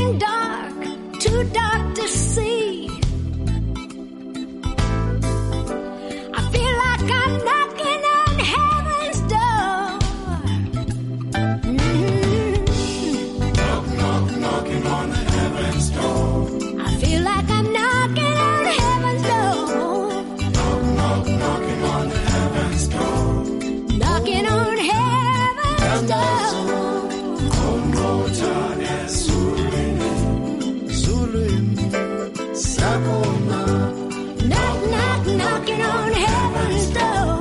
too dark to see. I feel like I'm knocking on heaven's door. Knocking on heaven's door. I feel like I'm knocking on heaven's door. Knocking on heaven's door. Knocking on heaven's door. Knock, knock, knocking on heaven's door.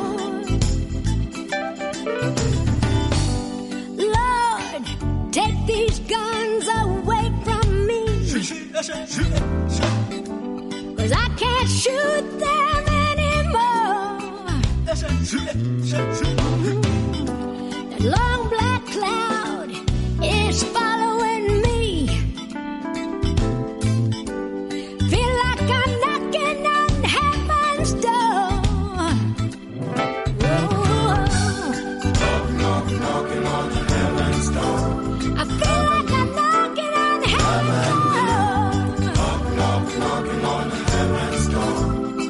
Lord, take these guns away from me, 'cause I can't shoot them anymore. That long black cloud is following me. Feel like I'm knocking on heaven's door. Knocking on heaven's door. I feel like I'm knocking on heaven's door. Knocking on heaven's door.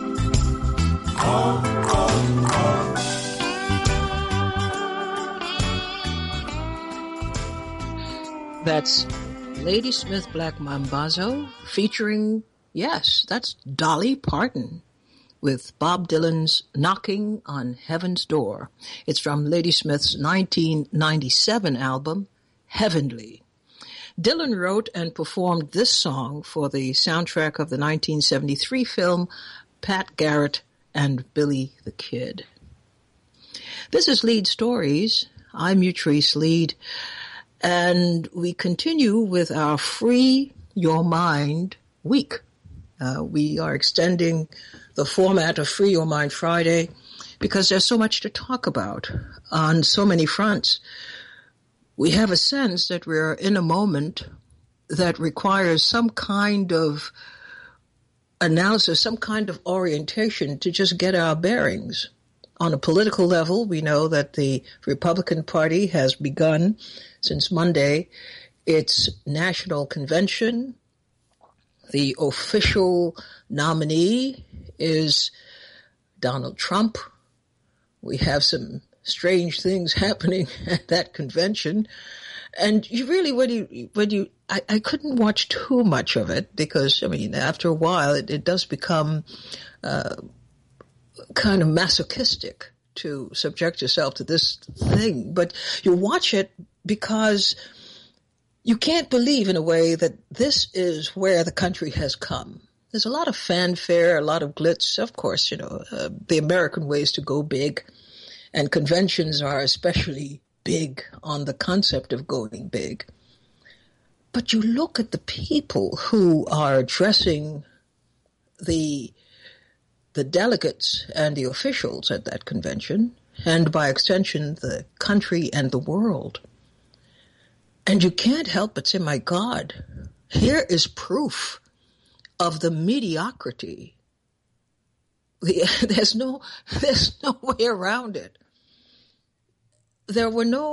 That's Ladysmith Black Mambazo featuring, yes, that's Dolly Parton with Bob Dylan's Knocking on Heaven's Door. It's from Ladysmith's 1997 album, Heavenly. Dylan wrote and performed this song for the soundtrack of the 1973 film Pat Garrett and Billy the Kid. This is Lead Stories. I'm Utrice Lead. And we continue with our Free Your Mind week. We are extending the format of Free Your Mind Friday because there's so much to talk about on so many fronts. We have a sense that we're in a moment that requires some kind of analysis, some kind of orientation to just get our bearings. On a political level, we know that the Republican Party has begun since Monday its national convention. The official nominee is Donald Trump. We have some strange things happening at that convention. And you really, I couldn't watch too much of it because, I mean, after a while, it does become kind of masochistic to subject yourself to this thing. But you watch it because you can't believe in a way that this is where the country has come. There's a lot of fanfare, a lot of glitz. Of course, the American way is to go big, and conventions are especially big on the concept of going big. But you look at the people who are addressing the delegates and the officials at that convention, and by extension, the country and the world. And you can't help but say, my God, here is proof of the mediocrity. There's no way around it. There were no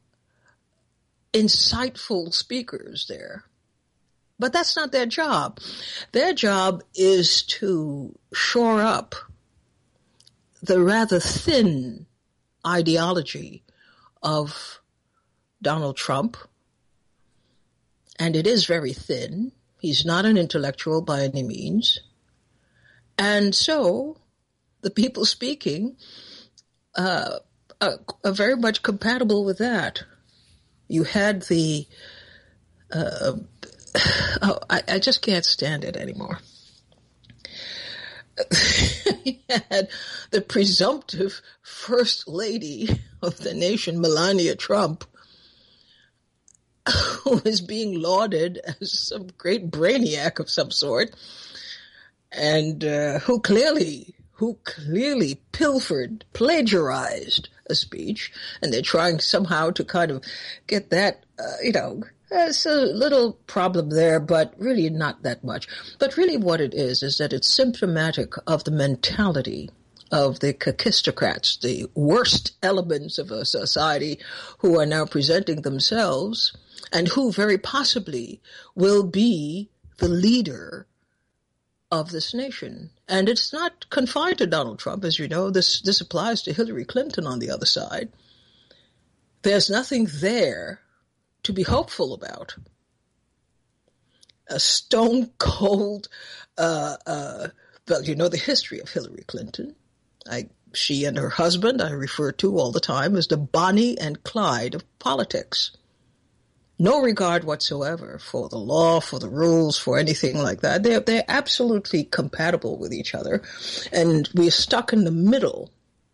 insightful speakers there. But that's not their job. Their job is to shore up the rather thin ideology of Donald Trump. And it is very thin. He's not an intellectual by any means. And so the people speaking are very much compatible with that. You had I just can't stand it anymore. You had the presumptive first lady of the nation, Melania Trump, who is being lauded as some great brainiac of some sort, and who clearly plagiarized a speech, and they're trying somehow to kind of get that, there's a little problem there, but really not that much. But really what it is that it's symptomatic of the mentality of the kakistocrats, the worst elements of a society who are now presenting themselves and who very possibly will be the leader of this nation. And it's not confined to Donald Trump, as you know. This applies to Hillary Clinton on the other side. There's nothing there to be hopeful about. A stone cold, well, you know the history of Hillary Clinton. She and her husband I refer to all the time as the Bonnie and Clyde of politics. No regard whatsoever for the law, for the rules, for anything like that. They're absolutely compatible with each other, and we're stuck in the middle.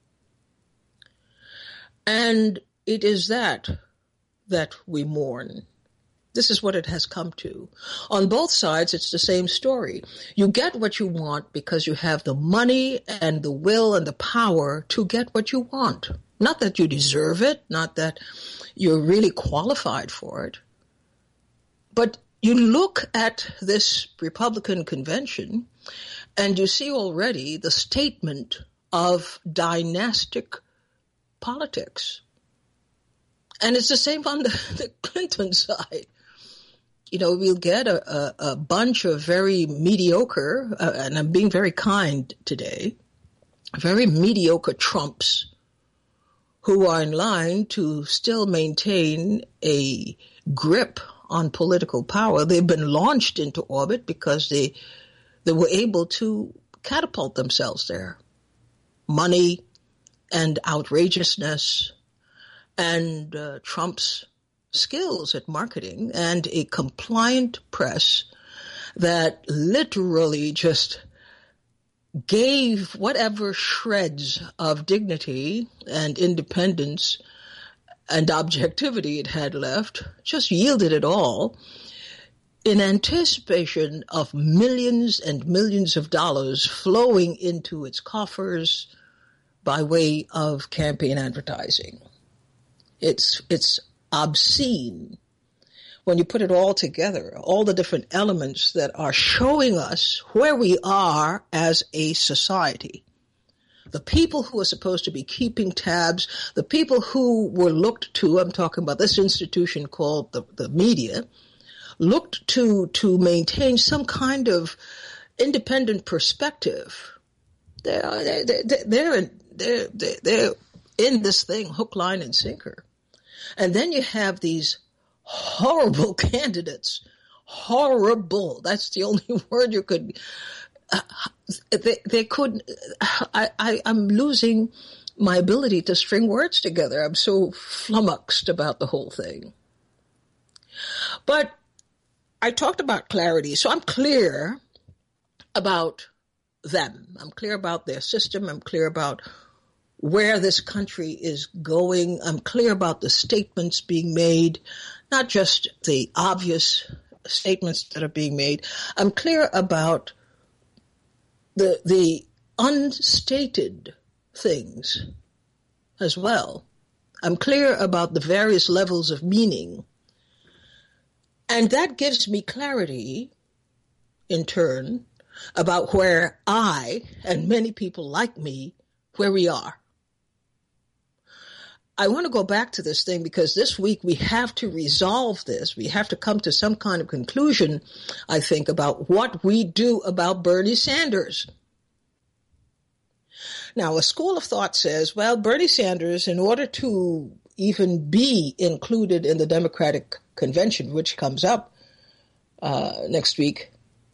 And it is that we mourn. This is what it has come to. On both sides, it's the same story. You get what you want because you have the money and the will and the power to get what you want. Not that you deserve it, not that you're really qualified for it. But you look at this Republican convention and you see already the statement of dynastic politics. And it's the same on the Clinton side. You know, we'll get a bunch of very mediocre, and I'm being very kind today, very mediocre Trumps who are in line to still maintain a grip on political power. They've been launched into orbit because they were able to catapult themselves there. Money and outrageousness and Trump's skills at marketing and a compliant press that literally just gave whatever shreds of dignity and independence and objectivity it had left, just yielded it all in anticipation of millions and millions of dollars flowing into its coffers by way of campaign advertising. It's obscene when you put it all together, all the different elements that are showing us where we are as a society. The people who are supposed to be keeping tabs, the people who were looked to, I'm talking about this institution called the media, looked to maintain some kind of independent perspective. They're in this thing, hook, line, and sinker. And then you have these horrible candidates. Horrible. That's the only word you could. They couldn't. I'm losing my ability to string words together. I'm so flummoxed about the whole thing. But I talked about clarity, so I'm clear about them. I'm clear about their system. I'm clear about where this country is going. I'm clear about the statements being made, not just the obvious statements that are being made. I'm clear about the unstated things as well. I'm clear about the various levels of meaning. And that gives me clarity, in turn, about where I, and many people like me, where we are. I want to go back to this thing because this week we have to resolve this. We have to come to some kind of conclusion, I think, about what we do about Bernie Sanders. Now, a school of thought says, well, Bernie Sanders, in order to even be included in the Democratic Convention, which comes up next week,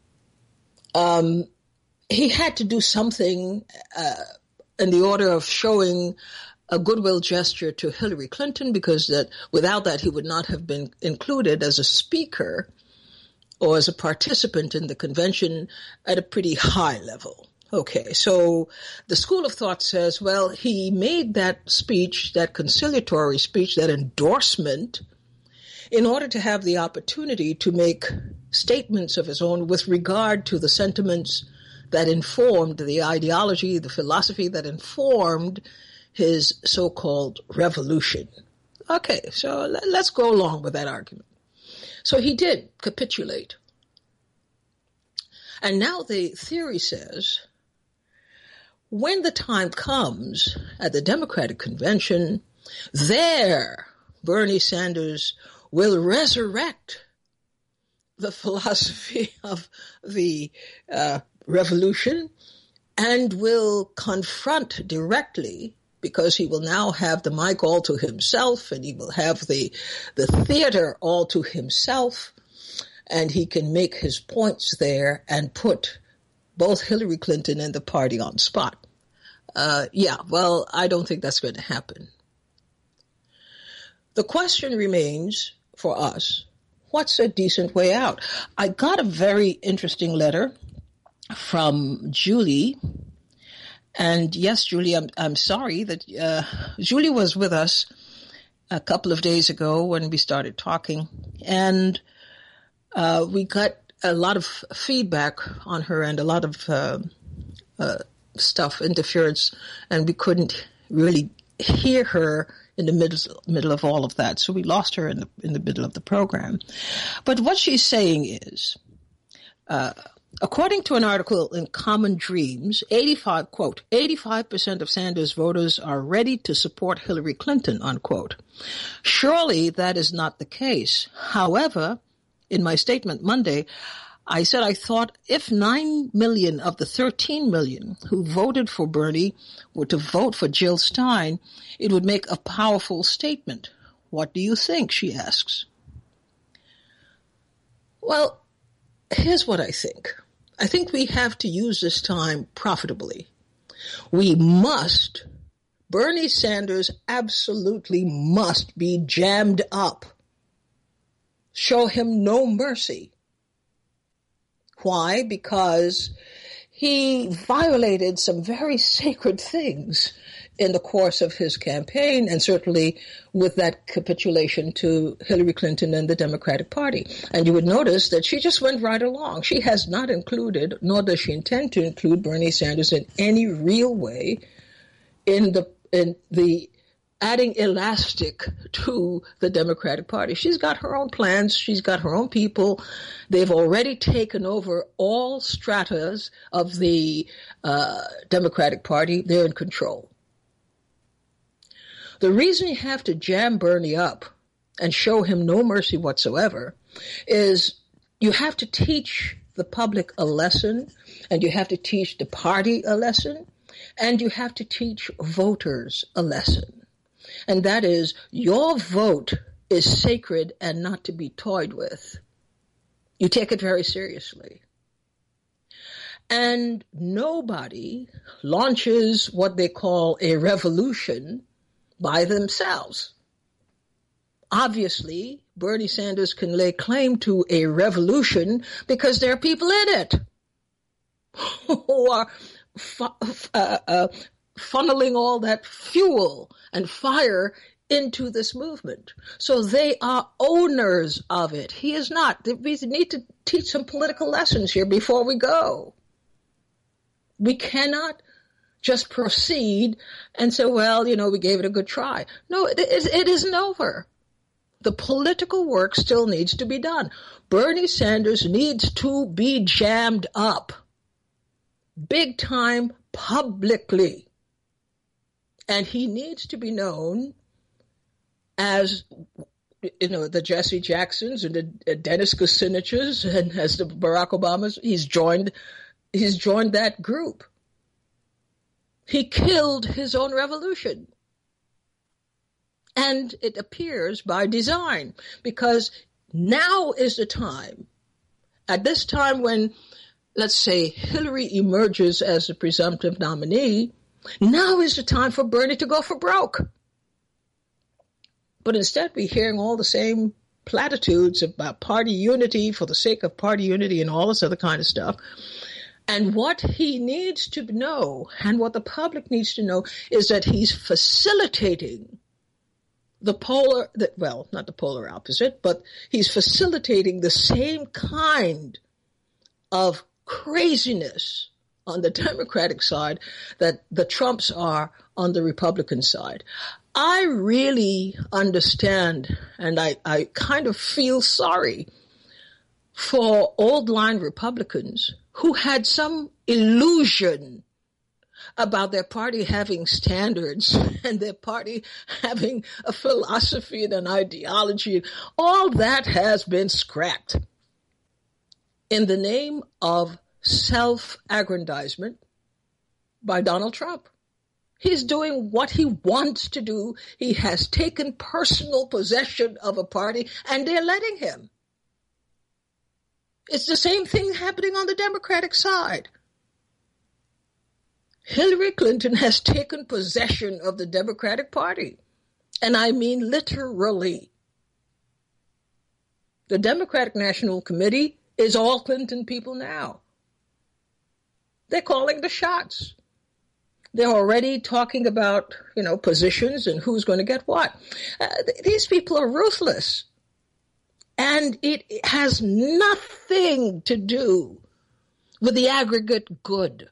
he had to do something in the order of showing a goodwill gesture to Hillary Clinton, because that without that he would not have been included as a speaker or as a participant in the convention at a pretty high level. Okay, so the school of thought says, well, he made that speech, that conciliatory speech, that endorsement, in order to have the opportunity to make statements of his own with regard to the sentiments that informed the ideology, the philosophy that informed his so-called revolution. Okay, so let's go along with that argument. So he did capitulate. And now the theory says, when the time comes at the Democratic Convention, there Bernie Sanders will resurrect the philosophy of the revolution and will confront directly, because he will now have the mic all to himself and he will have the theater all to himself, and he can make his points there and put both Hillary Clinton and the party on spot. Well, I don't think that's going to happen. The question remains for us, what's a decent way out? I got a very interesting letter from Julie. And yes, Julie, I'm sorry that Julie was with us a couple of days ago when we started talking. And we got a lot of feedback on her and a lot of interference, and we couldn't really hear her in the middle of all of that. So we lost her in the middle of the program. But what she's saying is, according to an article in Common Dreams, 85% of Sanders voters are ready to support Hillary Clinton, unquote. Surely that is not the case. However, in my statement Monday, I said I thought if 9 million of the 13 million who voted for Bernie were to vote for Jill Stein, it would make a powerful statement. What do you think? She asks. Well, here's what I think. I think we have to use this time profitably. Bernie Sanders absolutely must be jammed up. Show him no mercy. Why? Because he violated some very sacred things in the course of his campaign, and certainly with that capitulation to Hillary Clinton and the Democratic Party. And you would notice that she just went right along. She has not included, nor does she intend to include, Bernie Sanders in any real way in the adding elastic to the Democratic Party. She's got her own plans. She's got her own people. They've already taken over all stratas of the Democratic Party. They're in control. The reason you have to jam Bernie up and show him no mercy whatsoever is you have to teach the public a lesson, and you have to teach the party a lesson, and you have to teach voters a lesson. And that is, your vote is sacred and not to be toyed with. You take it very seriously. And nobody launches what they call a revolution by themselves. Obviously, Bernie Sanders can lay claim to a revolution because there are people in it who are funneling all that fuel and fire into this movement. So they are owners of it. He is not. We need to teach some political lessons here before we go. We cannot just proceed and say, well, we gave it a good try. No, it isn't over. The political work still needs to be done. Bernie Sanders needs to be jammed up big time publicly. And he needs to be known as, the Jesse Jacksons and the Dennis Kucinichs and as the Barack Obamas. He's joined that group. He killed his own revolution. And it appears by design, because now is the time. At this time when, let's say, Hillary emerges as the presumptive nominee, now is the time for Bernie to go for broke. But instead, we're hearing all the same platitudes about party unity for the sake of party unity and all this other kind of stuff. And what he needs to know, and what the public needs to know, is that he's facilitating not the polar opposite, but he's facilitating the same kind of craziness on the Democratic side that the Trumps are on the Republican side. I really understand, and I kind of feel sorry for old line Republicans who had some illusion about their party having standards and their party having a philosophy and an ideology. All that has been scrapped in the name of self-aggrandizement by Donald Trump. He's doing what he wants to do. He has taken personal possession of a party, and they're letting him. It's the same thing happening on the Democratic side. Hillary Clinton has taken possession of the Democratic Party, and I mean literally. The Democratic National Committee is all Clinton people now. They're calling the shots. They're already talking about, positions and who's going to get what. These people are ruthless. And it has nothing to do with the aggregate good.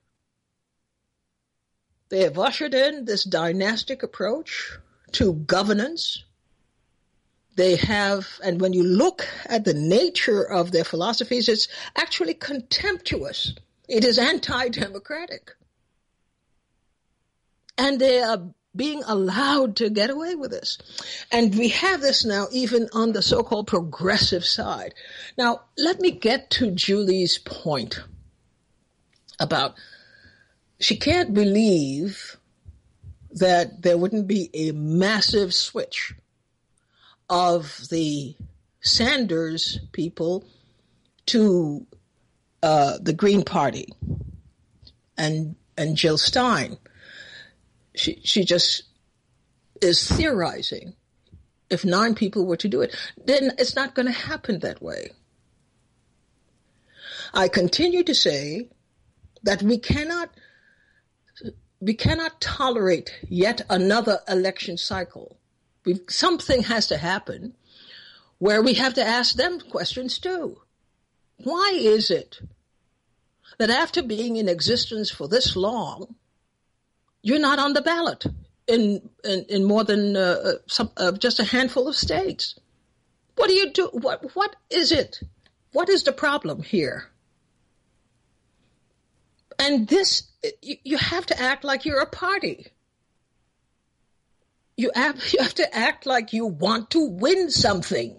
They have ushered in this dynastic approach to governance. They have, and when you look at the nature of their philosophies, it's actually contemptuous. It is anti-democratic. And they are being allowed to get away with this. And we have this now even on the so-called progressive side. Now, let me get to Julie's point about she can't believe that there wouldn't be a massive switch of the Sanders people to the Green Party and Jill Stein. She just is theorizing. If 9 people were to do it, then it's not going to happen that way. I continue to say that we cannot tolerate yet another election cycle. Something has to happen where we have to ask them questions too. Why is it that after being in existence for this long, you're not on the ballot in more than just a handful of states? What do you do? What is it? What is the problem here? And this, you have to act like you're a party. You have to act like you want to win something.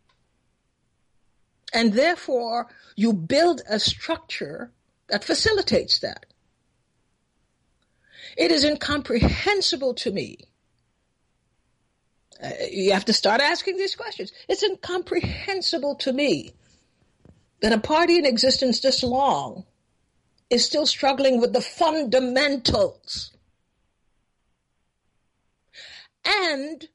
And therefore, you build a structure that facilitates that. It is incomprehensible to me. You have to start asking these questions. It's incomprehensible to me that a party in existence this long is still struggling with the fundamentals and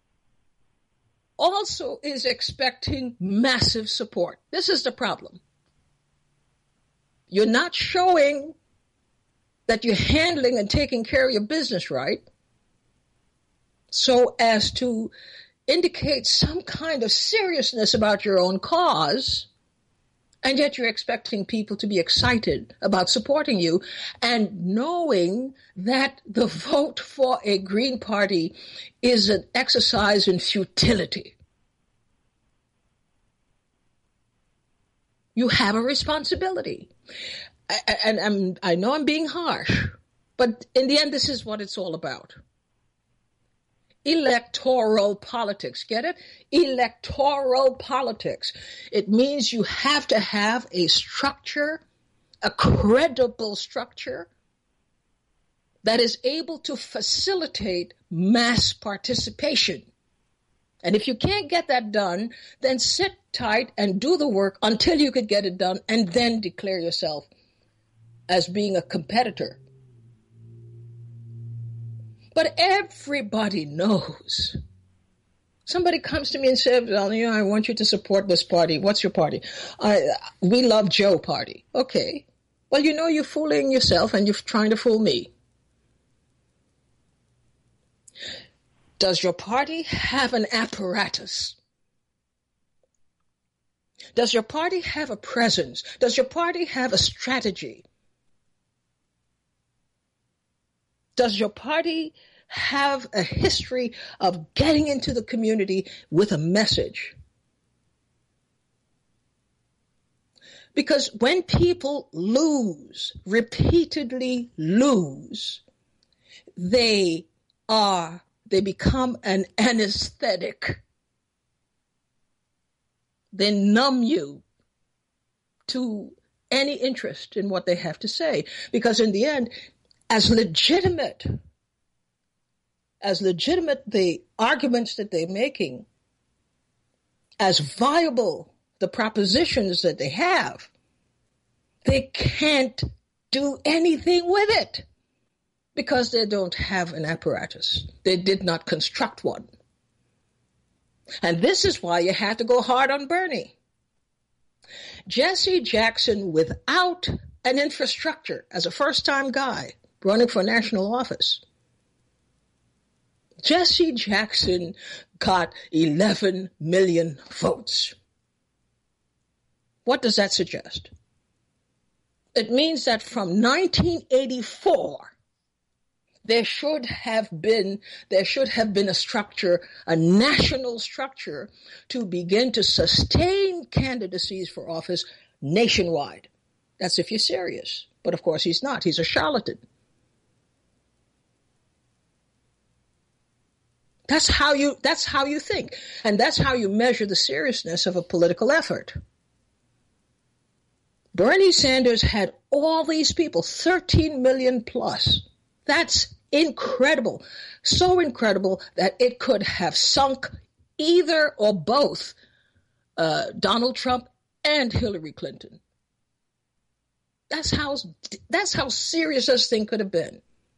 also is expecting massive support. This is the problem. You're not showing that you're handling and taking care of your business right, so as to indicate some kind of seriousness about your own cause, and yet you're expecting people to be excited about supporting you and knowing that the vote for a Green Party is an exercise in futility. You have a responsibility. And I know I'm being harsh, but in the end, this is what it's all about. Electoral politics, get it? Electoral politics. It means you have to have a structure, a credible structure that is able to facilitate mass participation. And if you can't get that done, then sit tight and do the work until you could get it done and then declare yourself as being a competitor. But everybody knows. Somebody comes to me and says, well, I want you to support this party. What's your party? We love Joe party. Okay. Well, you're fooling yourself and you're trying to fool me. Does your party have an apparatus? Does your party have a presence? Does your party have a strategy? Does your party have a history of getting into the community with a message? Because when people repeatedly lose, they become an anesthetic. They numb you to any interest in what they have to say. Because in the end, as legitimate the arguments that they're making, as viable the propositions that they have, they can't do anything with it because they don't have an apparatus. They did not construct one. And this is why you have to go hard on Bernie. Jesse Jackson, without an infrastructure, as a first-time guy running for national office, Jesse Jackson got 11 million votes. What does that suggest? It means that from 1984, there should have been a structure, a national structure, to begin to sustain candidacies for office nationwide. That's if you're serious. But of course he's not. He's a charlatan. That's how you think. And that's how you measure the seriousness of a political effort. Bernie Sanders had all these people, 13 million plus. That's incredible. So incredible that it could have sunk either or both Donald Trump and Hillary Clinton. That's how serious this thing could have been.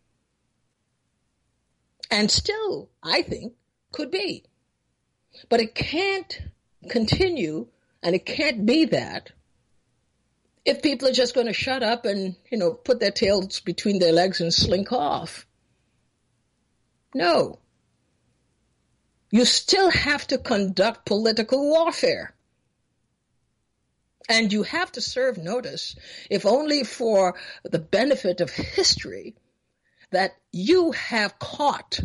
And still, I think, could be. But it can't continue, and it can't be that, if people are just going to shut up and, put their tails between their legs and slink off. No. You still have to conduct political warfare. And you have to serve notice, if only for the benefit of history, that you have caught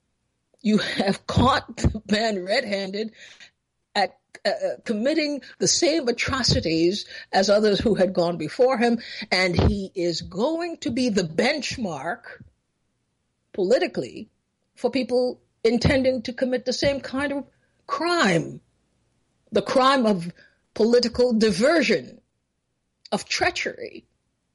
the man red-handed at committing the same atrocities as others who had gone before him, and he is going to be the benchmark politically for people intending to commit the same kind of crime, the crime of political diversion, of treachery.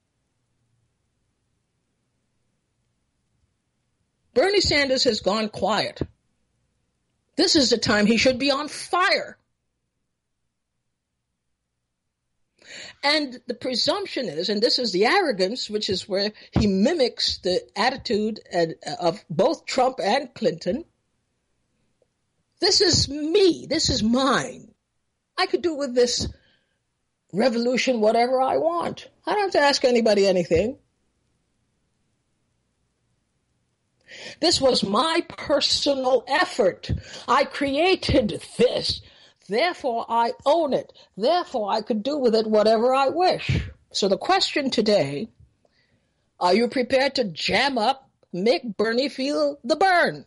Bernie Sanders has gone quiet. This is the time he should be on fire. And the presumption is, and this is the arrogance, which is where he mimics the attitude of both Trump and Clinton. This is me. This is mine. I could do with this revolution whatever I want. I don't have to ask anybody anything. This was my personal effort. I created this. Therefore, I own it. Therefore, I could do with it whatever I wish. So the question today, are you prepared to jam up, make Bernie feel the burn?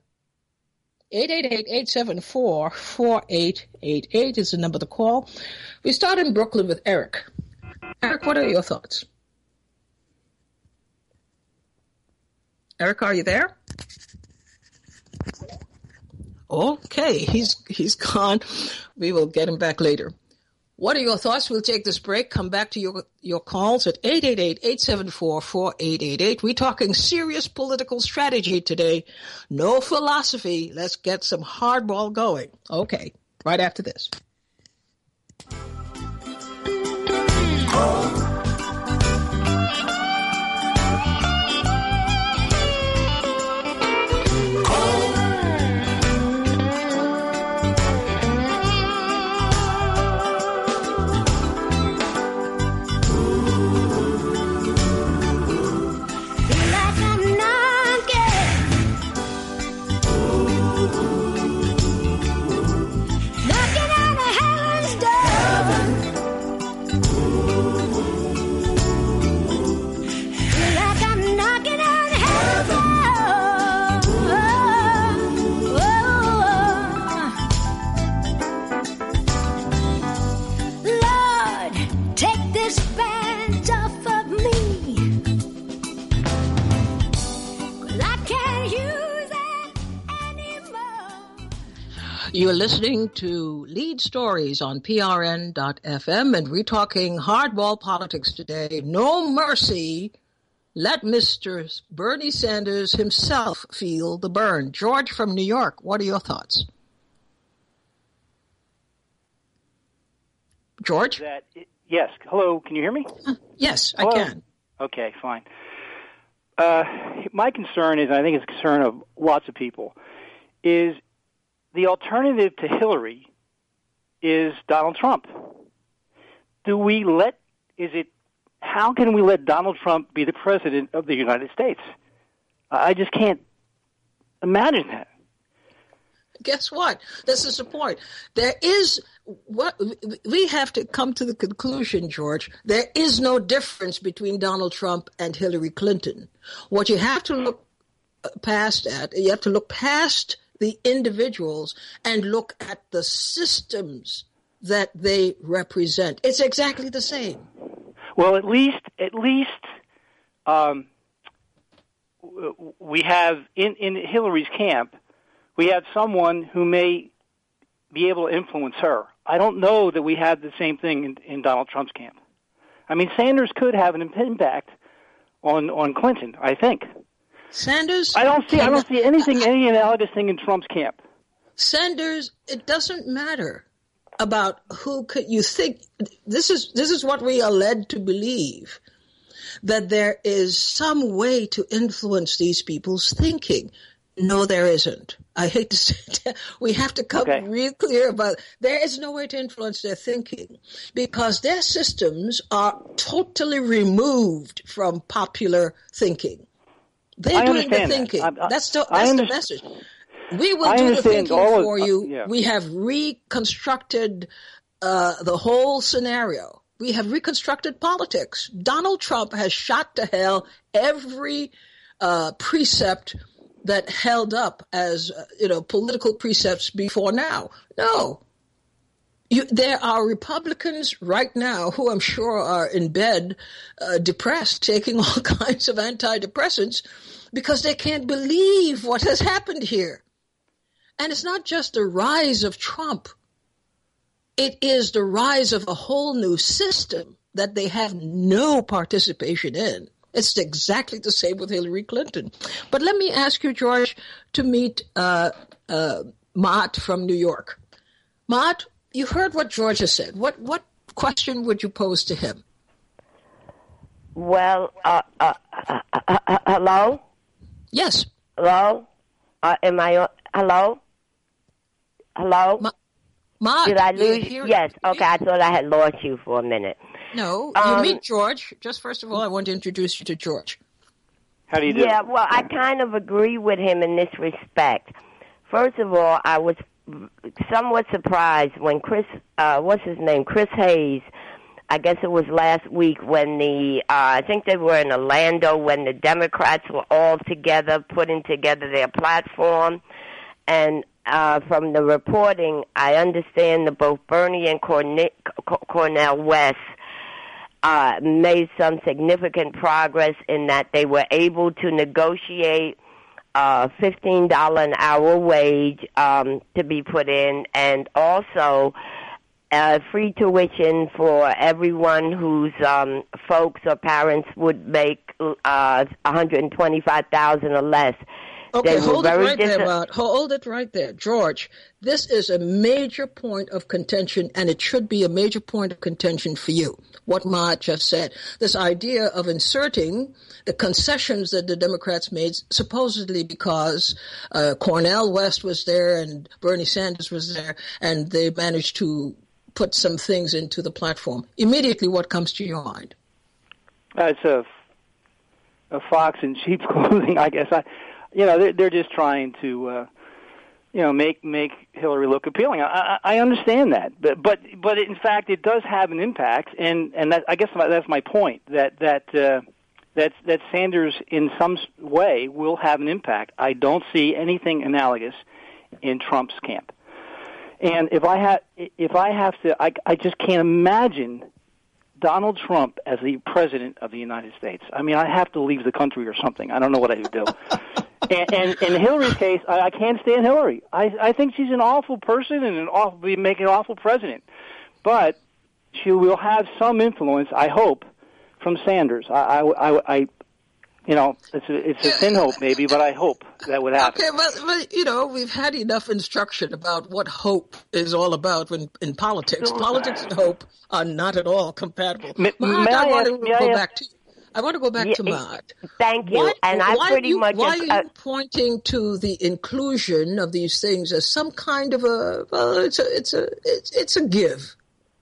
888-874-4888 is the number to call. We start in Brooklyn with Eric. Eric, what are your thoughts? Eric, are you there? Okay, he's gone. We will get him back later. What are your thoughts? We'll take this break, come back to your calls at 888-874-4888. We're talking serious political strategy today. No philosophy. Let's get some hardball going. Okay, right after this. Knocking on hands off of me. 'Cause I can't use it anymore. You're listening to Lead Stories on PRN.FM, and we're talking hardball politics today. No mercy. Let Mr. Bernie Sanders himself feel the burn. George from New York, what are your thoughts? George? Yes. Hello. Can you hear me? Yes, Hello? I can. Okay, fine. My concern is, and I think it's a concern of lots of people, is the alternative to Hillary is Donald Trump. How can we let Donald Trump be the president of the United States? I just can't imagine that. Guess what? This is the point. We have to come to the conclusion, George. There is no difference between Donald Trump and Hillary Clinton. What you have to look past the individuals and look at the systems that they represent. It's exactly the same. Well, at least, we have in Hillary's camp, we have someone who may be able to influence her. I don't know that we have the same thing in Donald Trump's camp. I mean, Sanders could have an impact on Clinton, I think. Sanders? I don't see any analogous thing in Trump's camp. Sanders, it doesn't matter about who you think. This is what we are led to believe, that there is some way to influence these people's thinking. No, there isn't. I hate to say that. We have to come real clear about there is no way to influence their thinking because their systems are totally removed from popular thinking. They're doing the thinking. That's the message. We will do the thinking for you. Yeah. We have reconstructed the whole scenario. We have reconstructed politics. Donald Trump has shot to hell every precept that held up as political precepts before now. No. There are Republicans right now who I'm sure are in bed, depressed, taking all kinds of antidepressants because they can't believe what has happened here. And it's not just the rise of Trump. It is the rise of a whole new system that they have no participation in. It's exactly the same with Hillary Clinton. But let me ask you, George, to meet Matt from New York. Matt, you heard what George has said. What question would you pose to him? Well, hello? Yes. Hello? Hello? Hello? Matt, did I lose you? Yes. Okay, I thought I had lost you for a minute. No, you meet George. Just first of all, I want to introduce you to George. How do you do? Yeah, well, I kind of agree with him in this respect. First of all, I was somewhat surprised when Chris Hayes, I guess it was last week when I think they were in Orlando when the Democrats were all together, putting together their platform. And from the reporting, I understand that both Bernie and Cornel West made some significant progress in that they were able to negotiate $15 an hour wage to be put in, and also free tuition for everyone whose folks or parents would make $125,000 or less. Okay, hold it right there, Matt. Hold it right there. George, this is a major point of contention, and it should be a major point of contention for you, what Matt just said. This idea of inserting the concessions that the Democrats made, supposedly because Cornel West was there and Bernie Sanders was there, and they managed to put some things into the platform. Immediately, what comes to your mind? It's a fox in sheep's clothing, I guess. They're just trying to, make Hillary look appealing. I understand that, but in fact, it does have an impact, and that, I guess that's my point. That Sanders in some way will have an impact. I don't see anything analogous in Trump's camp, and if I have to, I just can't imagine Donald Trump as the president of the United States, I mean, I have to leave the country or something. I don't know what I would do. And in Hillary's case, I can't stand Hillary. I think she's an awful person and be making an awful president. But she will have some influence, I hope, from Sanders. I you know, it's a thin hope maybe, but I hope that would happen. Okay, but you know, we've had enough instruction about what hope is all about in politics. Politics and hope are not at all compatible. I want to go back to Maud. Thank you. Why are you pointing to the inclusion of these things as some kind of it's a give?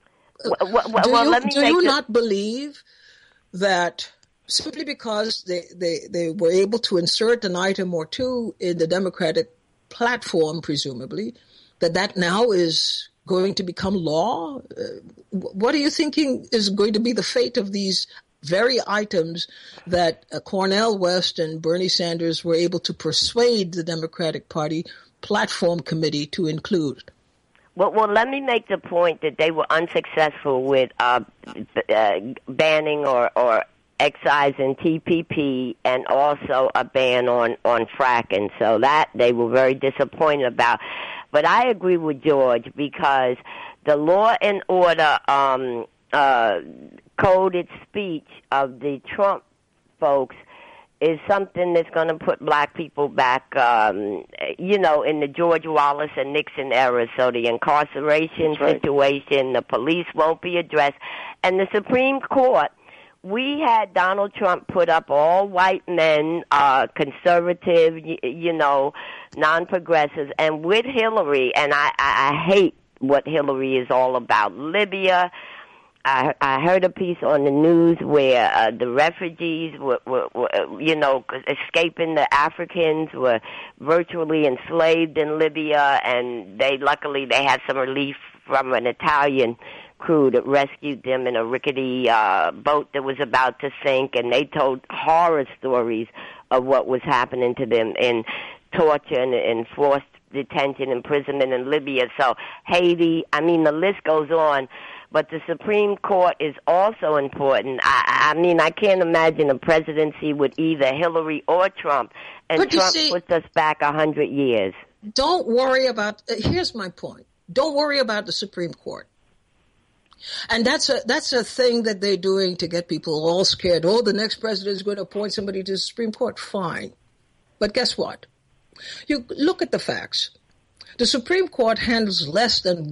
Do you not believe that simply because they were able to insert an item or two in the Democratic platform, presumably, that now is going to become law? What are you thinking is going to be the fate of these very items that Cornel West and Bernie Sanders were able to persuade the Democratic Party platform committee to include? Well, let me make the point that they were unsuccessful with banning or excising TPP and also a ban on fracking. So that they were very disappointed about. But I agree with George because the law and order coded speech of the Trump folks is something that's going to put black people back, in the George Wallace and Nixon era. So the incarceration situation, the police won't be addressed. And the Supreme Court, we had Donald Trump put up all white men, conservative, non-progressives. And with Hillary, and I hate what Hillary is all about, Libya. I heard a piece on the news where the refugees were escaping. The Africans were virtually enslaved in Libya, and luckily they had some relief from an Italian crew that rescued them in a rickety boat that was about to sink, and they told horror stories of what was happening to them in torture and forced detention, imprisonment in Libya. So Haiti, the list goes on. But the Supreme Court is also important. I can't imagine a presidency with either Hillary or Trump. And Trump puts us back 100 years. Don't worry about, here's my point. Don't worry about the Supreme Court. And that's a thing that they're doing to get people all scared. Oh, the next president is going to appoint somebody to the Supreme Court. Fine. But guess what? You look at the facts. The Supreme Court handles less than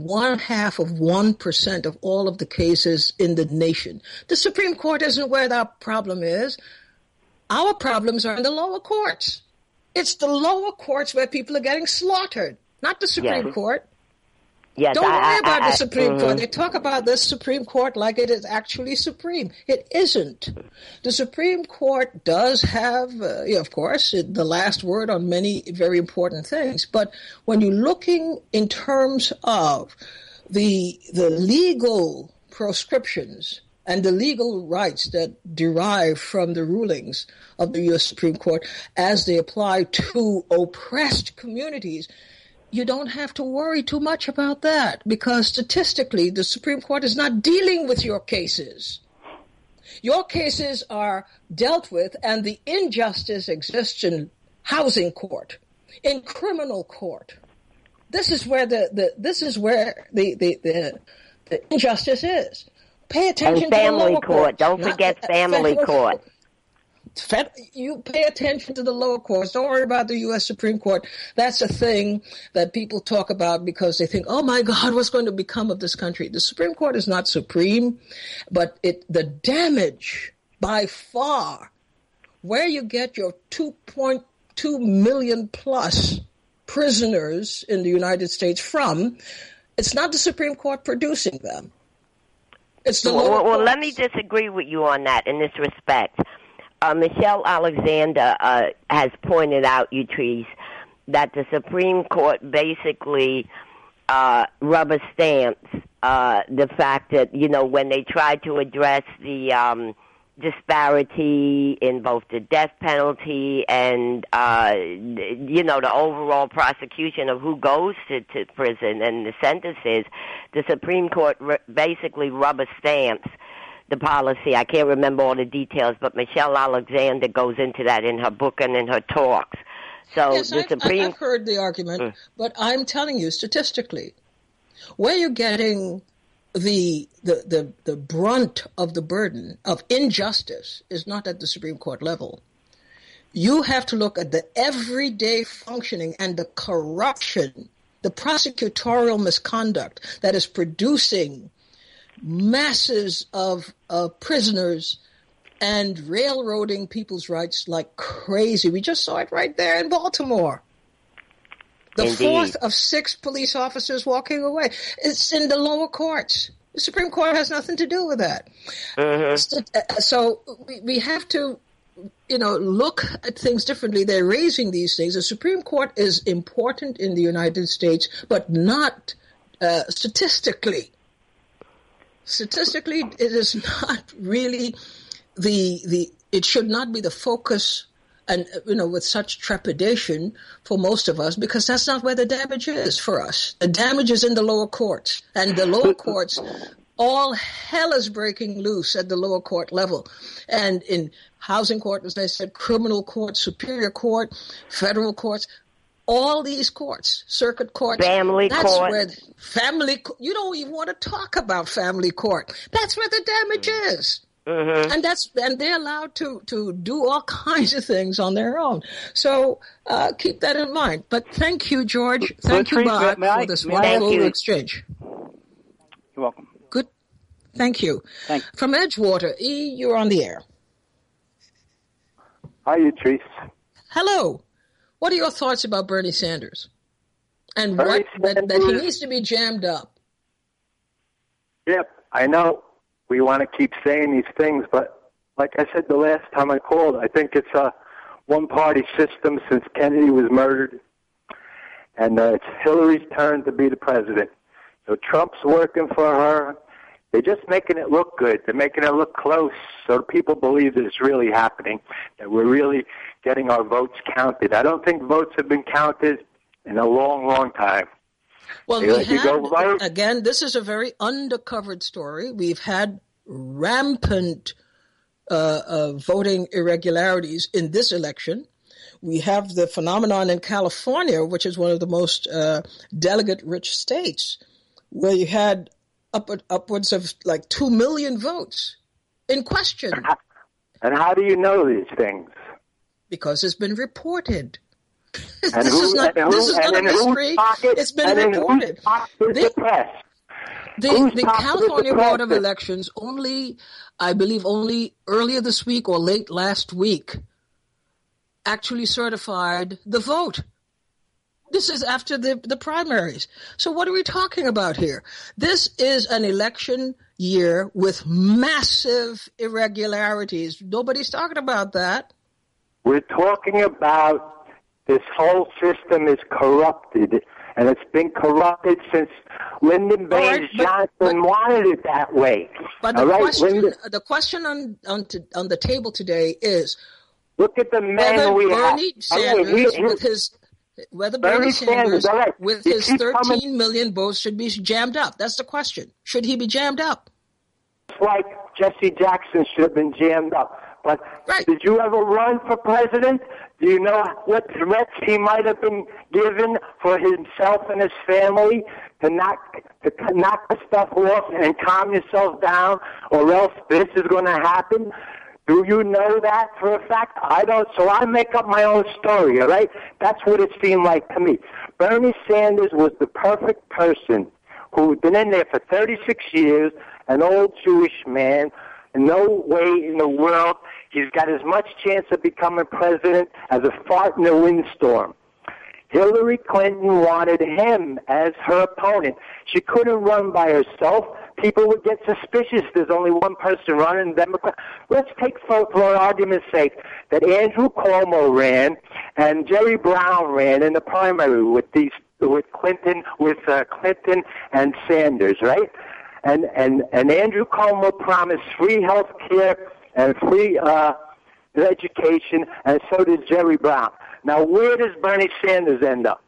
0.5% of all of the cases in the nation. The Supreme Court isn't where our problem is. Our problems are in the lower courts. It's the lower courts where people are getting slaughtered, not the Supreme Court. Yes, Don't worry about the Supreme Court. They talk about this Supreme Court like it is actually supreme. It isn't. The Supreme Court does have, of course, the last word on many very important things. But when you're looking in terms of the legal proscriptions and the legal rights that derive from the rulings of the U.S. Supreme Court as they apply to oppressed communities, you don't have to worry too much about that because statistically the Supreme Court is not dealing with your cases. Your cases are dealt with and the injustice exists in housing court, in criminal court. This is where the injustice is. Pay attention to the lower court. Don't forget family court. You pay attention to the lower courts. Don't worry about the U.S. Supreme Court. That's a thing that people talk about because they think, oh, my God, what's going to become of this country? The Supreme Court is not supreme, but the damage by far, where you get your 2.2 million plus prisoners in the United States from, it's not the Supreme Court producing them. It's the lower courts. Well, let me disagree with you on that in this respect. Michelle Alexander has pointed out, Utrice, that the Supreme Court basically rubber stamps the fact that, when they try to address the disparity in both the death penalty and, the overall prosecution of who goes to prison and the sentences, the Supreme Court basically rubber stamps the policy. I can't remember all the details, but Michelle Alexander goes into that in her book and in her talks. So Yes, the Supreme... I've heard the argument, but I'm telling you statistically, where you're getting the brunt of the burden of injustice is not at the Supreme Court level. You have to look at the everyday functioning and the corruption, the prosecutorial misconduct that is producing masses of prisoners and railroading people's rights like crazy. We just saw it right there in Baltimore. The Indeed. fourth of 6 police officers walking away. It's in the lower courts. The Supreme Court has nothing to do with that. So we have to, look at things differently. They're raising these things. The Supreme Court is important in the United States, but not statistically. Statistically, it is not really it should not be the focus, and with such trepidation for most of us, because that's not where the damage is for us. The damage is in the lower courts, and the lower courts, all hell is breaking loose at the lower court level, and in housing court, as I said, criminal court, superior court, federal courts. All these courts, circuit courts, family court. Where you don't even want to talk about family court. That's where the damage is. Mm-hmm. And they're allowed to do all kinds of things on their own. So keep that in mind. But thank you, George. Thank you, Bob, for this wonderful exchange. You're welcome. Good. Thank you. From Edgewater, E, you're on the air. Hi, Trace. Hello. What are your thoughts about Bernie Sanders? And that he needs to be jammed up? Yep, I know we want to keep saying these things, but like I said the last time I called, I think it's a one-party system since Kennedy was murdered, and it's Hillary's turn to be the president. So Trump's working for her. They're just making it look good. They're making it look close so people believe that it's really happening, that we're really getting our votes counted. I don't think votes have been counted in a long, long time. Well, again, this is a very undercovered story. We've had rampant voting irregularities in this election. We have the phenomenon in California, which is one of the most delegate-rich states, where you had upwards of like 2 million votes in question. And how do you know these things? Because it's been reported. And this is not a mystery. It's been reported. The California Board of Elections I believe only earlier this week or late last week, actually certified the vote. This is after the primaries. So what are we talking about here? This is an election year with massive irregularities. Nobody's talking about that. We're talking about this whole system is corrupted, and it's been corrupted since Lyndon Baines Johnson wanted it that way. But the question on the table today is, look at the man we have. Whether Bernie Sanders with his 13 million votes should be jammed up. That's the question. Should he be jammed up? It's like Jesse Jackson should have been jammed up. But Did you ever run for president? Do you know what threats he might have been given for himself and his family to knock the stuff off and calm yourself down, or else this is going to happen? Do you know that for a fact? I don't, so I make up my own story, all right? That's what it seemed like to me. Bernie Sanders was the perfect person who had been in there for 36 years, an old Jewish man. No way in the world he's got as much chance of becoming president as a fart in a windstorm. Hillary Clinton wanted him as her opponent. She couldn't run by herself. People would get suspicious. There's only one person running, Democrat. Let's take for argument's sake that Andrew Cuomo ran and Jerry Brown ran in the primary with Clinton and Sanders, right? And Andrew Cuomo promised free health care and free education, and so did Jerry Brown. Now, where does Bernie Sanders end up?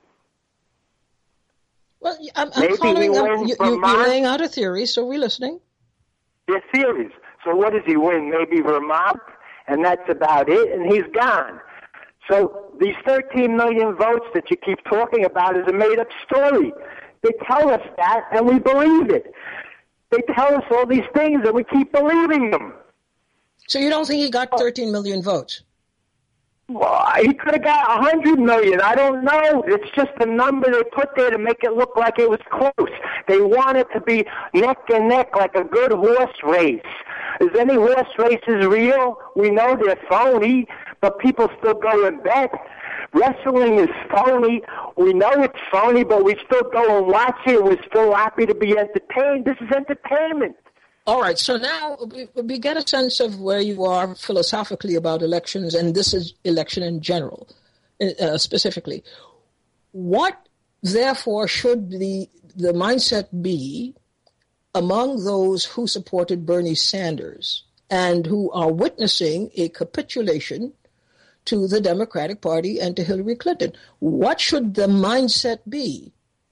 Well, I'm following up. You're laying out a theory, so we're listening. There's theories. So what does he win? Maybe Vermont, and that's about it, and he's gone. So these 13 million votes that you keep talking about is a made-up story. They tell us that, and we believe it. They tell us all these things, and we keep believing them. So you don't think he got 13 million votes? Well, he could have got 100 million. I don't know. It's just a number they put there to make it look like it was close. They want it to be neck and neck like a good horse race. Is any horse races real? We know they're phony, but people still go and bet. Wrestling is phony. We know it's phony, but we still go and watch it. We're still happy to be entertained. This is entertainment. All right, so now we get a sense of where you are philosophically about elections, and this is election in general, specifically. What, therefore, should the mindset be among those who supported Bernie Sanders and who are witnessing a capitulation to the Democratic Party and to Hillary Clinton? What should the mindset be?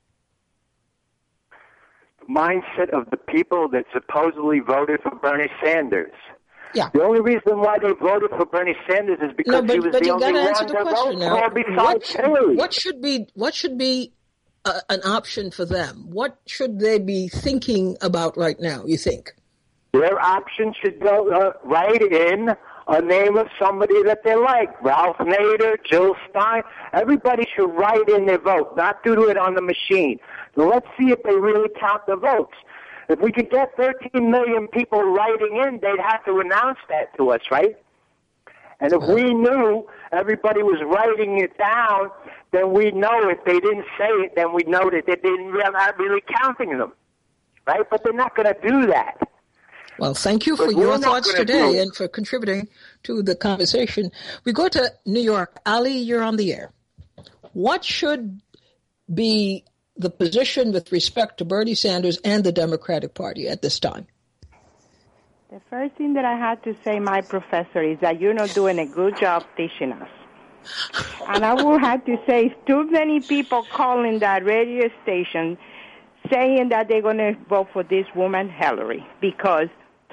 Mindset of the people that supposedly voted for Bernie Sanders. Yeah. The only reason why they voted for Bernie Sanders is because he was the only one that voted for besides Hillary. What should be an option for them? What should they be thinking about right now, you think? Their option should go right in a name of somebody that they like. Ralph Nader, Jill Stein. Everybody should write in their vote, not do it on the machine. So let's see if they really count the votes. If we could get 13 million people writing in, they'd have to announce that to us, right? And if we knew everybody was writing it down, then we'd know if they didn't say it, then we'd know that they're not really counting them, right? But they're not going to do that. Well, thank you for your thoughts today and for contributing to the conversation. We go to New York. Ali, you're on the air. What should be the position with respect to Bernie Sanders and the Democratic Party at this time? The first thing that I had to say, my professor, is that you're not doing a good job teaching us. And I will have to say, too many people calling that radio station saying that they're going to vote for this woman, Hillary, because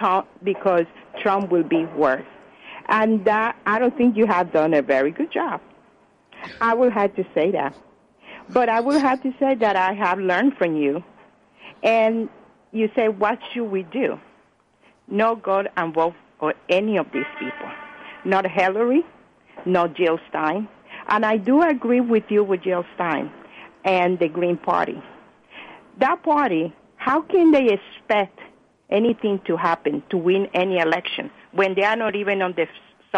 Trump will be worse. And that, I don't think you have done a very good job. I will have to say that. But I will have to say that I have learned from you. And you say, what should we do? No go and vote for any of these people. Not Hillary, not Jill Stein. And I do agree with you with Jill Stein and the Green Party. That party, how can they expect anything to happen to win any election when they are not even on the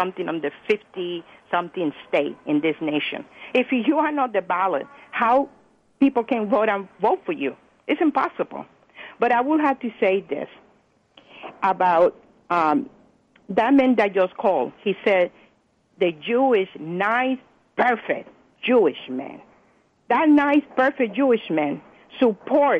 50-something state in this nation? If you are not the ballot, how people can vote and vote for you? It's impossible. But I will have to say this about that man that just called. He said the Jewish, nice, perfect Jewish man. That nice, perfect Jewish man support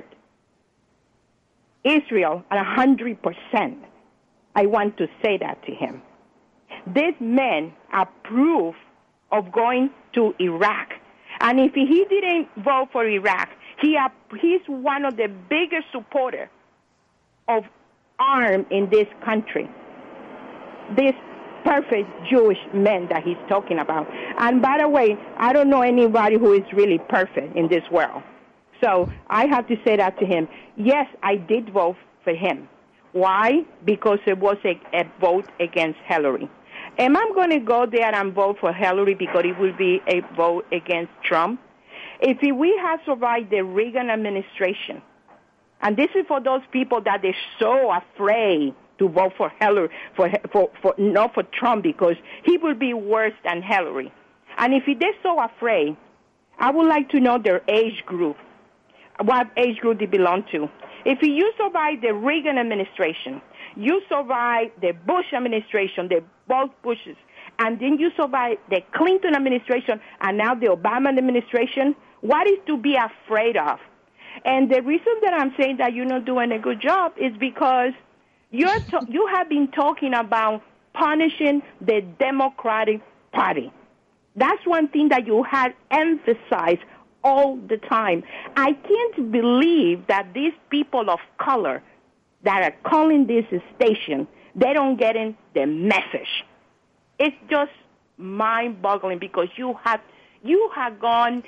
Israel at 100%. I want to say that to him. This man approved of going to Iraq. And if he didn't vote for Iraq, he's one of the biggest supporters of arms in this country. This perfect Jewish man that he's talking about. And by the way, I don't know anybody who is really perfect in this world. So I have to say that to him. Yes, I did vote for him. Why? Because it was a vote against Hillary. Am I going to go there and vote for Hillary because it will be a vote against Trump? If we have survived the Reagan administration, and this is for those people that they're so afraid to vote for Hillary, not for Trump, because he will be worse than Hillary. And if they're so afraid, I would like to know their age group, what age group they belong to. If you survive the Reagan administration, you survive the Bush administration, both Bushes, and then you survive the Clinton administration and now the Obama administration, what is to be afraid of? And the reason that I'm saying that you're not doing a good job is because you have been talking about punishing the Democratic Party. That's one thing that you have emphasized all the time. I can't believe that these people of color that are calling this station They don't get in the message. It's just mind-boggling because you have done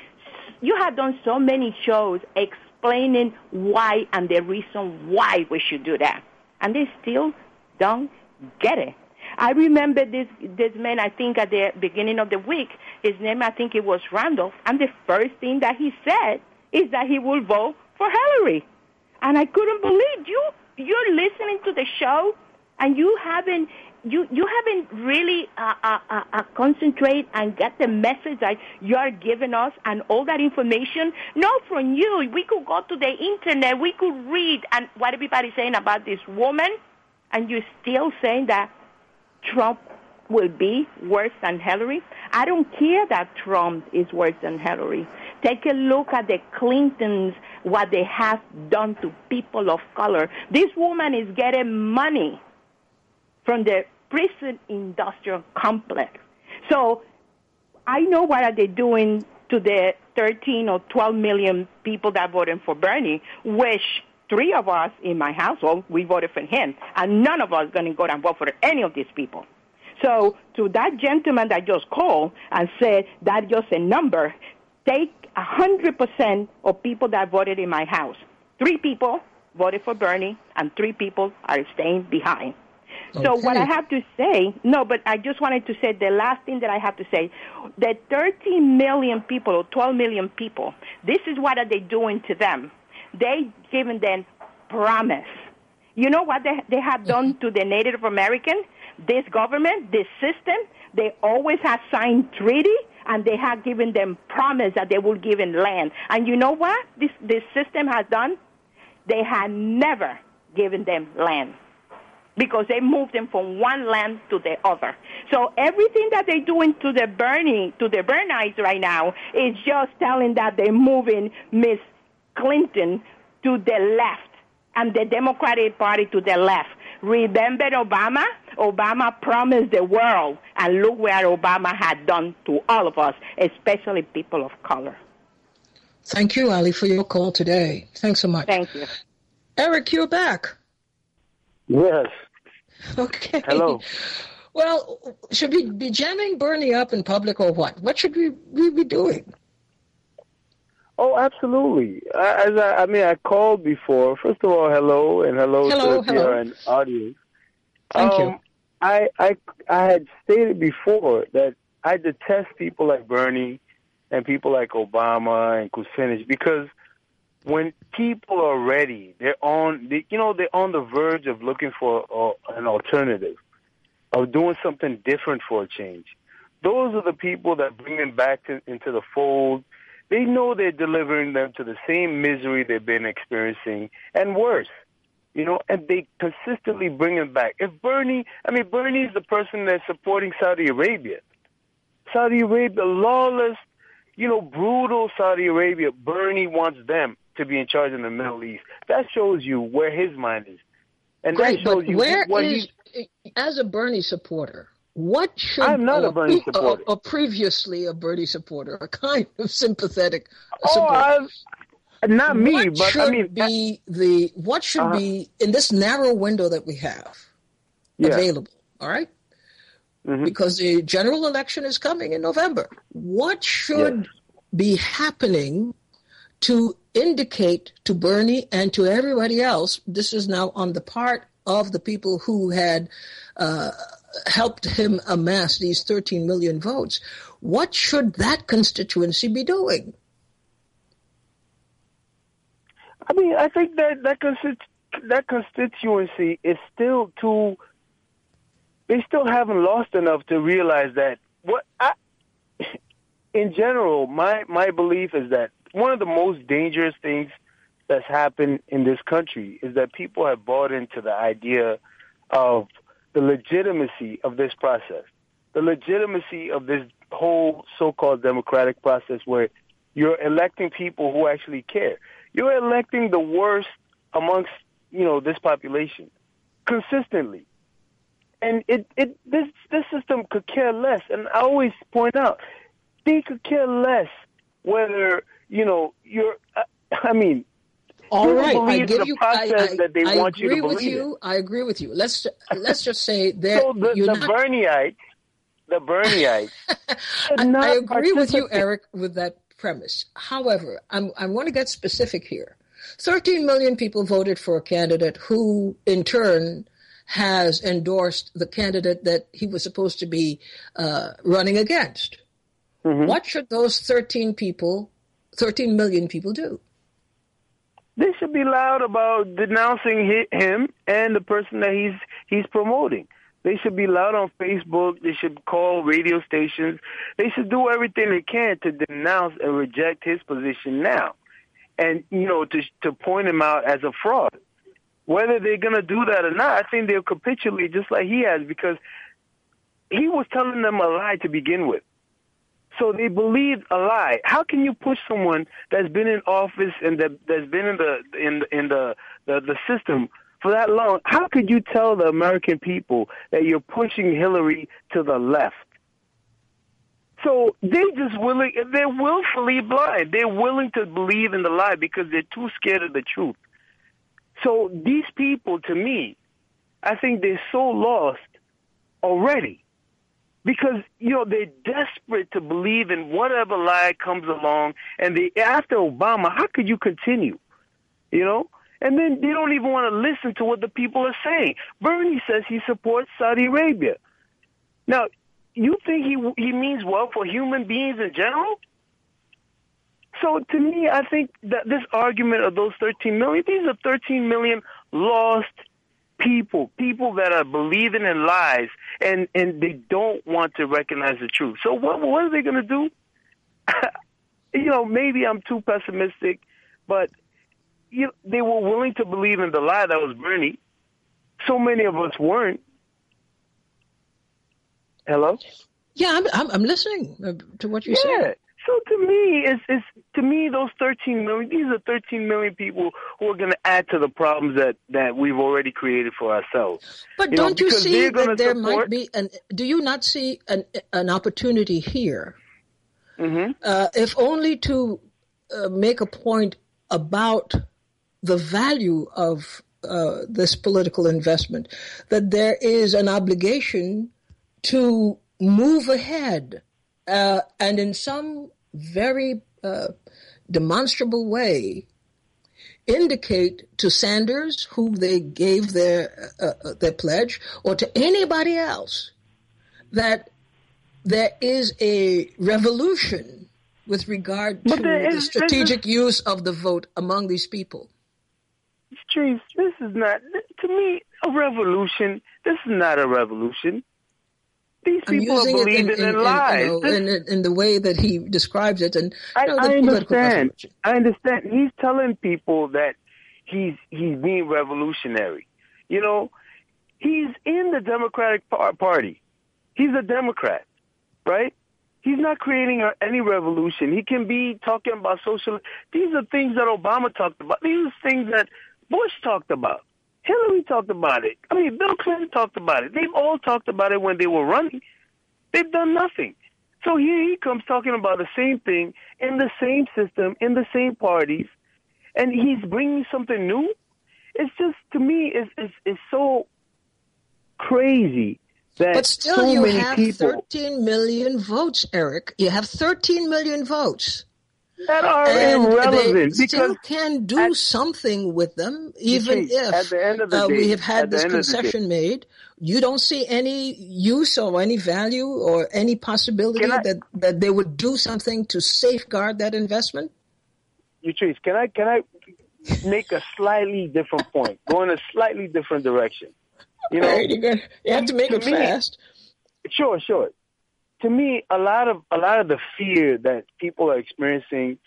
so many shows explaining why and the reason why we should do that, and they still don't get it. I remember this man, I think at the beginning of the week, his name, I think it was Randolph, and the first thing that he said is that he will vote for Hillary. And I couldn't believe you're listening to the show and you haven't really concentrate and get the message that you are giving us and all that information. Not from you. We could go to the internet, we could read and what everybody's saying about this woman, and you're still saying that Trump will be worse than Hillary. I don't care that Trump is worse than Hillary. Take a look at the Clintons, what they have done to people of color. This woman is getting money from the prison industrial complex. So I know what are they doing to the 13 or 12 million people that voted for Bernie, which 3 of us in my household, we voted for him, and none of us going to go and vote for any of these people. So to that gentleman that just called and said that's just a number, take 100% of people that voted in my house. 3 people voted for Bernie, and 3 people are staying behind. Okay. So what I have to say, but I just wanted to say the last thing that I have to say, that 13 million people or 12 million people, this is what are they doing to them. They giving them promise. You know what they have done to the Native American? This government, this system, they always have signed treaty, and they have given them promise that they will give in land. And you know what this system has done? They have never given them land because they moved them from one land to the other. So everything that they're doing to the Bernites right now is just telling that they're moving Miss Clinton to the left and the Democratic Party to the left. Remember Obama? Obama promised the world, and look where Obama had done to all of us, especially people of color. Thank you, Ali, for your call today. Thanks so much. Thank you. Eric, you're back. Yes. Okay. Hello. Well, should we be jamming Bernie up in public or what? What should we be doing? Oh, absolutely. I called before. First of all, hello, and hello to the PRN audience. Thank you. I had stated before that I detest people like Bernie and people like Obama and Kucinich because when people are ready, they're on the verge of looking for an alternative, of doing something different for a change. Those are the people that bring them back into the fold. They know they're delivering them to the same misery they've been experiencing and worse, and they consistently bring them back. Bernie is the person that's supporting Saudi Arabia. Saudi Arabia, lawless, brutal Saudi Arabia. Bernie wants them to be in charge in the Middle East. That shows you where his mind is. And great, that shows you what as a Bernie supporter, what should... I'm not a Bernie supporter. Or previously a Bernie supporter, a kind of sympathetic supporter. Not me, what should be in this narrow window that we have available, all right? Mm-hmm. Because the general election is coming in November. What should be happening to indicate to Bernie and to everybody else, this is now on the part of the people who had helped him amass these 13 million votes, what should that constituency be doing? I think that constituency is still they still haven't lost enough to realize that in general, my belief is that one of the most dangerous things that's happened in this country is that people have bought into the idea of the legitimacy of this process, the legitimacy of this whole so-called democratic process where you're electing people who actually care. You're electing the worst amongst, this population consistently. And this system could care less. And I always point out, they could care less whether, All You don't right, I believe give the you. process that they want you to agree with believe in. you. I agree with you. Let's just say that So the Bernieites should not I agree with you, participate. Eric, with that premise. However, I want to get specific here. 13 million people voted for a candidate who, in turn, has endorsed the candidate that he was supposed to be running against. Mm-hmm. What should those 13 million people do? They should be loud about denouncing him and the person that he's promoting. They should be loud on Facebook. They should call radio stations. They should do everything they can to denounce and reject his position now, and to point him out as a fraud. Whether they're going to do that or not, I think they'll capitulate just like he has, because he was telling them a lie to begin with. So they believed a lie. How can you push someone that's been in office and that's been in the system for that long? How could you tell the American people that you're pushing Hillary to the left? So they're willfully blind. They're willing to believe in the lie because they're too scared of the truth. So these people, to me, I think they're so lost already. Because, they're desperate to believe in whatever lie comes along. And after Obama, how could you continue? And then they don't even want to listen to what the people are saying. Bernie says he supports Saudi Arabia. Now, you think he means well for human beings in general? So to me, I think that this argument of those 13 million, these are 13 million lost people that are believing in lies, and they don't want to recognize the truth. So what are they going to do? Maybe I'm too pessimistic, but they were willing to believe in the lie that was Bernie. So many of us weren't. Hello? Yeah, I'm listening to what you say. So to me, those 13 million, these are 13 million people who are going to add to the problems that we've already created for ourselves. But don't you see that there might be do you not see an opportunity here? Mm-hmm. If only to make a point about the value of this political investment, that there is an obligation to move ahead and in some very demonstrable way indicate to Sanders, who they gave their pledge, or to anybody else, that there is a revolution with regard to the strategic use of the vote among these people. Trace, this is not, to me, a revolution. This is not a revolution. These people are believing in lies. In the way that he describes it, and I understand. I understand. He's telling people that he's being revolutionary. He's in the Democratic Party. He's a Democrat, right? He's not creating any revolution. He can be talking about social. These are things that Obama talked about. These are things that Bush talked about. Hillary talked about it. I mean, Bill Clinton talked about it. They've all talked about it when they were running. They've done nothing. So here he comes talking about the same thing in the same system, in the same parties, and he's bringing something new. It's just, to me, it's so crazy that but still so you many have people 13 million votes, Eric. You have 13 million votes. That are and irrelevant. They still can do something with them, even if at the end of the day, we have had this concession made. You don't see any use or any value or any possibility that they would do something to safeguard that investment? Patrice, can I make a slightly different point, go in a slightly different direction? You have to make it fast. Sure. To me, a lot of the fear that people are experiencing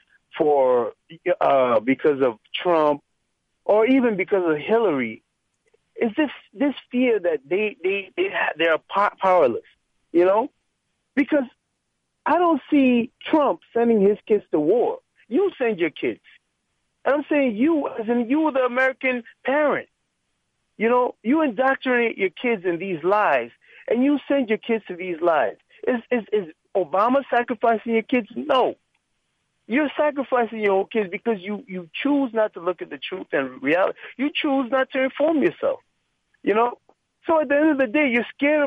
because of Trump, or even because of Hillary, is this fear that they are powerless. Because I don't see Trump sending his kids to war. You send your kids, and I'm saying you, as in you, the American parent. You indoctrinate your kids in these lies, and you send your kids to these lies. Is Obama sacrificing your kids? No. You're sacrificing your own kids because you choose not to look at the truth and reality. You choose not to inform yourself. You know. So at the end of the day, you're scared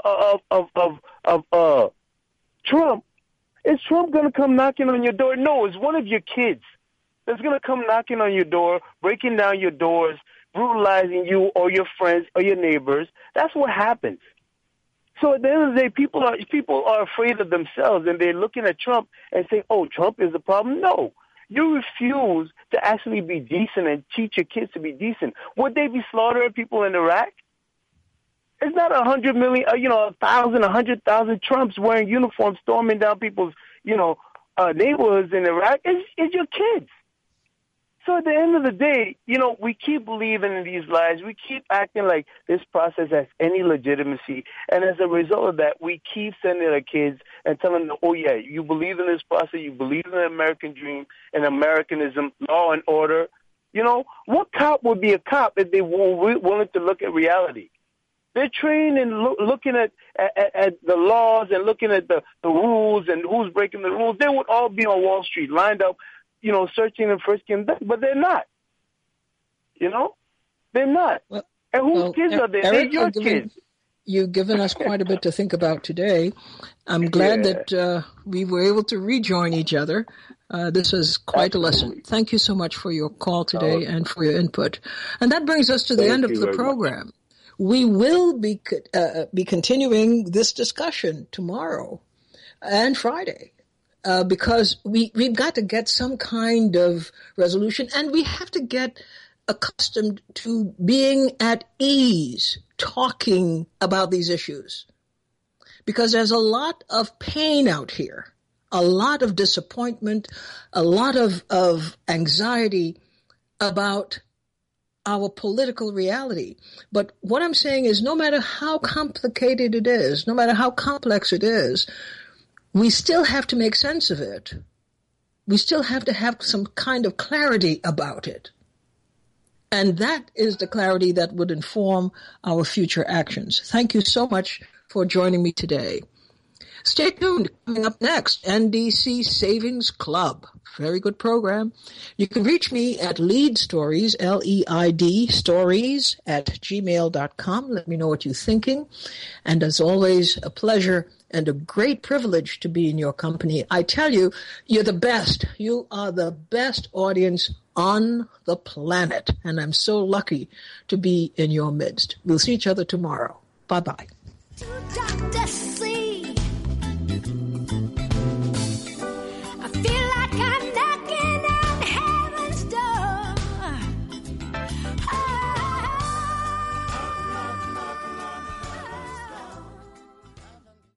of Trump. Is Trump going to come knocking on your door? No, it's one of your kids that's going to come knocking on your door, breaking down your doors, brutalizing you or your friends or your neighbors. That's what happens. So at the end of the day, people are afraid of themselves, and they're looking at Trump and saying, "Oh, Trump is the problem." No, you refuse to actually be decent and teach your kids to be decent. Would they be slaughtering people in Iraq? It's not 100 million, 1,000, 100,000 Trumps wearing uniforms storming down people's, neighborhoods in Iraq. It's your kids. So at the end of the day, we keep believing in these lies. We keep acting like this process has any legitimacy. And as a result of that, we keep sending our kids and telling them, oh, yeah, you believe in this process. You believe in the American dream and Americanism, law and order. What cop would be a cop if they were willing to look at reality? They're trained in looking at the laws and looking at the rules and who's breaking the rules. They would all be on Wall Street, lined up, searching and frisking, but they're not. They're not. Well, and whose kids are they? They're your kids. You've given us quite a bit to think about today. I'm glad that we were able to rejoin each other. This was quite a lesson. Thank you so much for your call today and for your input. And that brings us to the end of the program. We will be continuing this discussion tomorrow and Friday because we've got to get some kind of resolution, and we have to get accustomed to being at ease talking about these issues, because there's a lot of pain out here, a lot of disappointment, a lot of anxiety about our political reality. But what I'm saying is, no matter how complicated it is, no matter how complex it is, we still have to make sense of it. We still have to have some kind of clarity about it. And that is the clarity that would inform our future actions. Thank you so much for joining me today. Stay tuned. Coming up next, NDC Savings Club. Very good program. You can reach me at Leid Stories, L-E-I-D, stories @gmail.com. Let me know what you're thinking. And as always, a pleasure and a great privilege to be in your company. I tell you, you're the best. You are the best audience on the planet. And I'm so lucky to be in your midst. We'll see each other tomorrow. Bye-bye.